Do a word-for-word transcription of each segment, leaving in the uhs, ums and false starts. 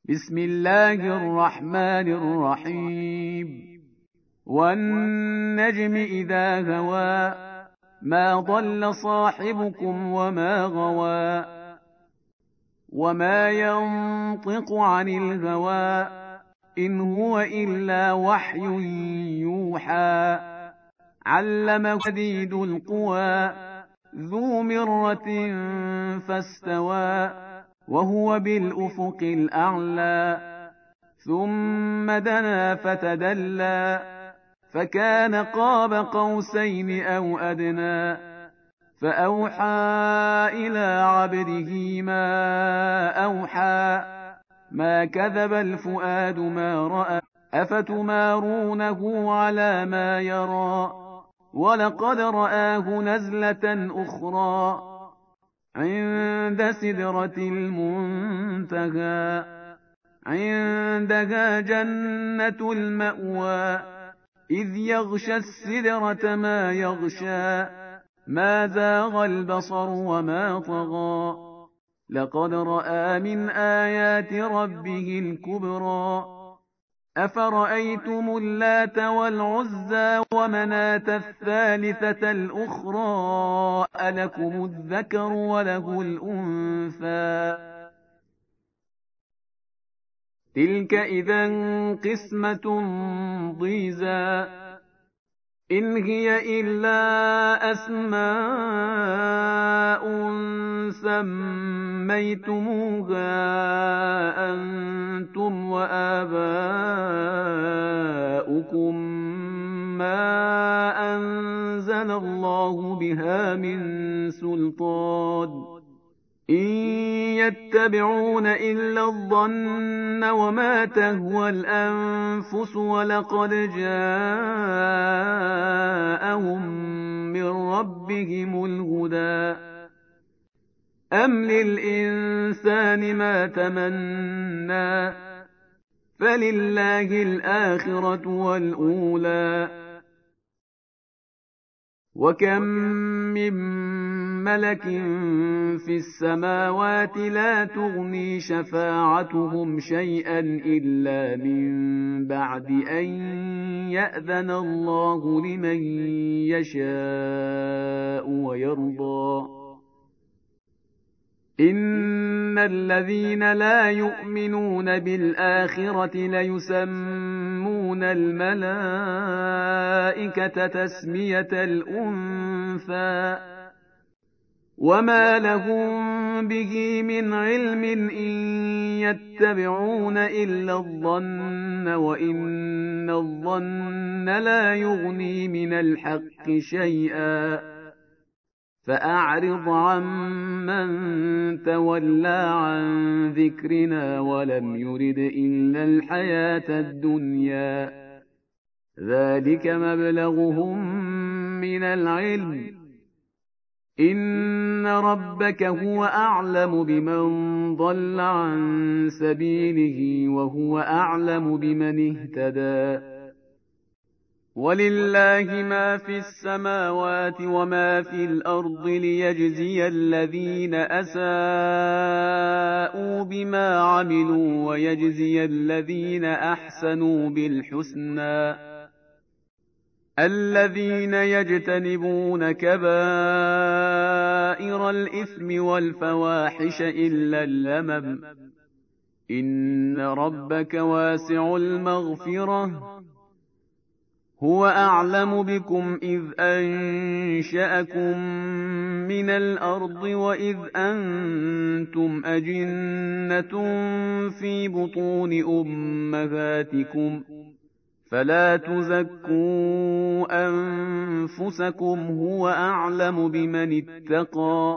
بسم الله الرحمن الرحيم والنجم إذا هوى ما ضل صاحبكم وما غوى وما ينطق عن الهوى إن هو إلا وحي يوحى علمه شديد القوى ذو مرة فاستوى وهو بالأفق الأعلى ثم دنا فتدلى فكان قاب قوسين أو أدنى فأوحى إلى عبده ما أوحى ما كذب الفؤاد ما رأى أفتمارونه على ما يرى ولقد رآه نزلة أخرى عند سدرة المنتهى عندها جنة المأوى إذ يغشى السدرة ما يغشى ما زاغ البصر وما طغى لقد رأى من آيات ربه الكبرى أفرأيتم اللات والعزى ومناة الثالثة الأخرى ألكم الذكر وله الأنثى تلك إذا قسمة ضيزى إن هي إلا أسماء سميتموها أنتم وآباؤكم ما أنزل الله بها من سلطان إن يتبعون إلا الظن وما تهوى الأنفس ولقد جاءهم من ربهم الهدى أم للإنسان ما تمنى فلله الآخرة والأولى وكم من ملك في السماوات لا تغني شفاعتهم شيئا إلا من بعد أن يأذن الله لمن يشاء ويرضى إن الذين لا يؤمنون بالآخرة ليسمون الملائكة تسمية الأنثى وما لهم به من علم إن يتبعون إلا الظن وإن الظن لا يغني من الحق شيئا فأعرض عمن تولى عن ذكرنا ولم يرد إلا الحياة الدنيا ذلك مبلغهم من العلم إن ربك هو أعلم بمن ضل عن سبيله وهو أعلم بمن اهتدى ولله ما في السماوات وما في الأرض ليجزي الذين أساءوا بما عملوا ويجزي الذين أحسنوا بالحسنى الذين يجتنبون كبائر الإثم والفواحش إلا اللمم إن ربك واسع المغفرة هو أعلم بكم إذ أنشأكم من الأرض وإذ أنتم أجنة في بطون أمهاتكم فلا تزكوا أنفسكم هو أعلم بمن اتقى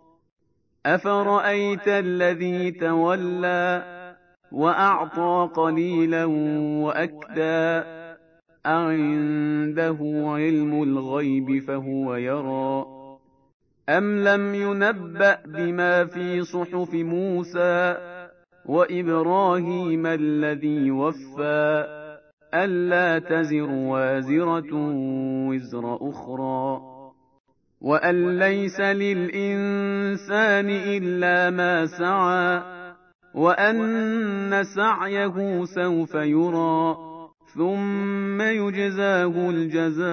أفرأيت الذي تولى وأعطى قليلا وأكدى أعنده علم الغيب فهو يرى أم لم ينبأ بما في صحف موسى وإبراهيم الذي وفى ألا تزر وازرة وزر أخرى وأن ليس للإنسان إلا ما سعى وأن سعيه سوف يرى ثم يجزاه الجزاء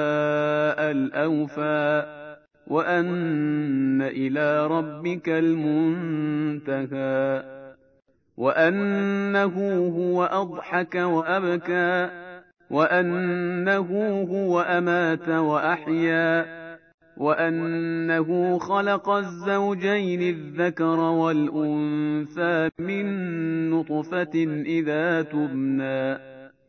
الأوفى وأن إلى ربك المنتهى وأنه هو أضحك وأبكى وأنه هو أمات وأحيا وأنه خلق الزوجين الذكر والأنثى من نطفة إذا تبنى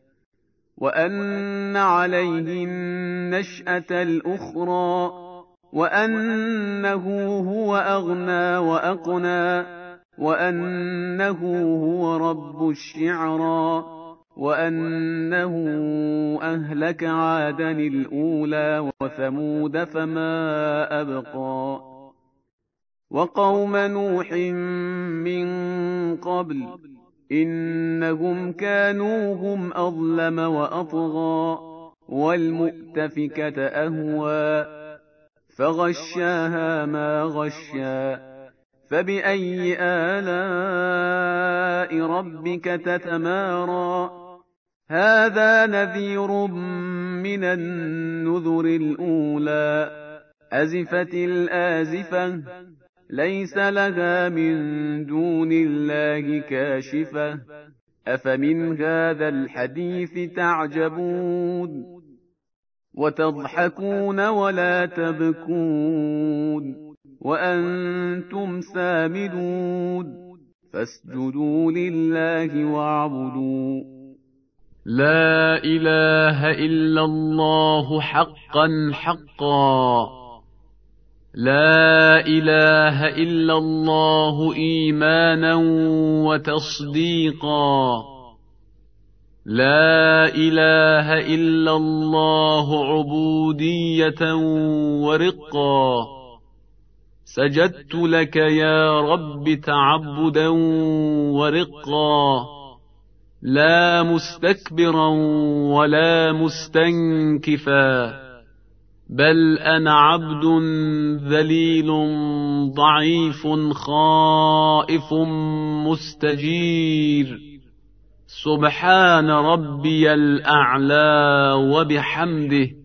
وأن عليه النشأة الأخرى وأنه هو أغنى وأقنى وأنه هو رب الشعرى وأنه أهلك عادا الأولى وثمود فما أبقى وقوم نوح من قبل إنهم كانوا هم أظلم وأطغى والمؤتفكة أهوى فغشاها ما غشا فبأي آلاء ربك تتمارى هذا نذير من النذر الأولى أزفت الآزفة ليس لها من دون الله كاشفة أفمن هذا الحديث تعجبون وتضحكون ولا تبكون وأنتم سامدون فاسجدوا لله واعبدوا لا إله إلا الله حقا حقا لا إله إلا الله إيمانا وتصديقا لا إله إلا الله عبودية ورقا سجدت لك يا رب تعبدا ورقا لا مستكبرا ولا مستنكفا بل أنا عبد ذليل ضعيف خائف مستجير سبحان ربي الأعلى وبحمده